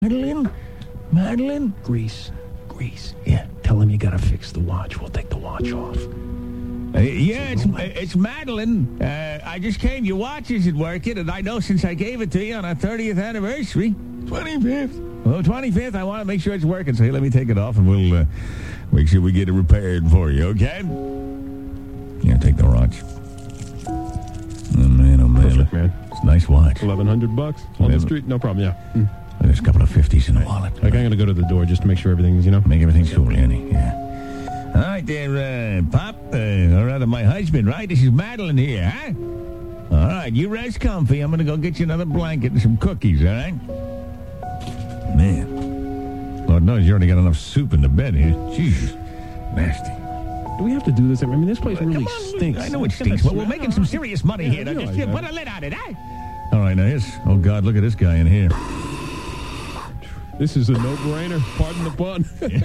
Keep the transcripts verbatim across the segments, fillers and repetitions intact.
Madeline? Madeline? Grease. Grease. Yeah, tell him you gotta fix the watch. We'll take the watch off. Uh, yeah, it's it's Madeline. Uh, I just came. Your watch isn't working, and I know since I gave it to you on our thirtieth anniversary. twenty-fifth. Well, twenty-fifth, I want to make sure it's working, so here, let me take it off, and we'll uh, make sure we get it repaired for you, okay? Yeah, take the watch. Oh, man, oh, man. Perfect, man. It's a nice watch. eleven hundred bucks on the street. No problem, yeah. Mm. There's a couple of fifties in the wallet. Like, I'm going to go to the door just to make sure everything's, you know. Make everything cool, Annie. Yeah. All right there, uh, Pop. Uh, or rather, my husband, right? This is Madeline here, huh? All right, you rest comfy. I'm going to go get you another blanket and some cookies, all right? Man. Lord knows you already got enough soup in the bed here. Jesus. Nasty. Do we have to do this? I mean, this place really Come on, stinks. I know it stinks, but we're making some serious money Yeah, here. I Now, just realize put that. a lid on it, eh? All right, now here's... Oh, God, look at this guy in here. This is a no-brainer. Pardon the pun.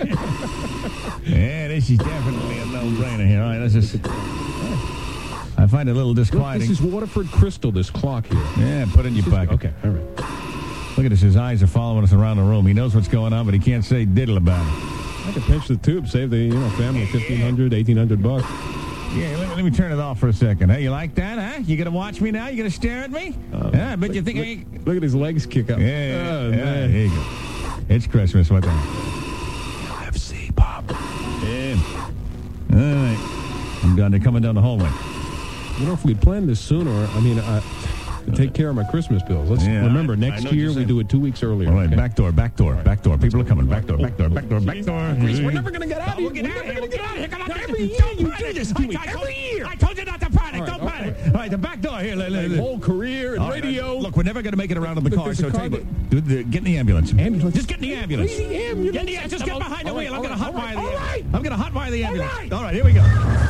Yeah, this is definitely a no-brainer here. All right, let's just... I find it a little Look, disquieting. this is Waterford Crystal, this clock here. Yeah, put it in your pocket. Okay, all right. Look at this. His eyes are following us around the room. He knows what's going on, but he can't say diddle about it. I could pinch the tube, save the, you know, family fifteen hundred, eighteen hundred bucks. Yeah, let me, let me turn it off for a second. Hey, you like that, huh? You gonna watch me now? You gonna stare at me? Uh, yeah, I bet you look, think look, I ain't... Look at his legs kick up. Yeah, Oh, yeah, man. here you go. It's Christmas. What the... F C, Pop. Yeah. All right. I'm done. They're coming down the hallway. You know, if we'd planned this sooner, I mean, I, to take care of my Christmas bills. Let's Yeah, remember, I- I next know what year you're we saying. do it two weeks earlier. All right, okay? back door, back door, back door. People are coming. Back door, back door, back door, back door. We're never going to get out of here. We'll get out of here. We'll get out of here. Come on, Every year don't you panic. do this I- to me. I told- Every year. I told you not to panic. All right, Don't all panic. right. All right, the back door here. Look, My look, look. whole career in All right, radio. Look, we're never going to make it around in the Look, car, there's so a I'll tell car you what. Do the- Get in the ambulance. Ambulance. Just get in the ambulance. Where's the ambulance? Get in the, just get All behind the right, wheel. I'm all going to right, hotwire the all ambulance. right. I'm going to hotwire the ambulance. right. All right, here we go.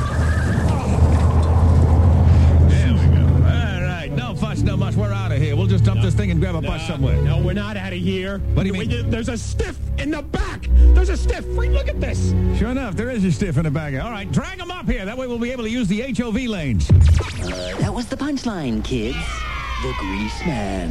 There we go. All right, no fuss, no muss. We're out of here. We'll just dump this thing and grab a bus somewhere. No, we're not out of here. What do you mean? We- There's a stiff in the back. There's a stiff. Wait, look at this. Sure enough, there is a stiff in the back. All right, drag them up here. That way we'll be able to use the H O V lanes. That was the punchline, kids. The Grease Man.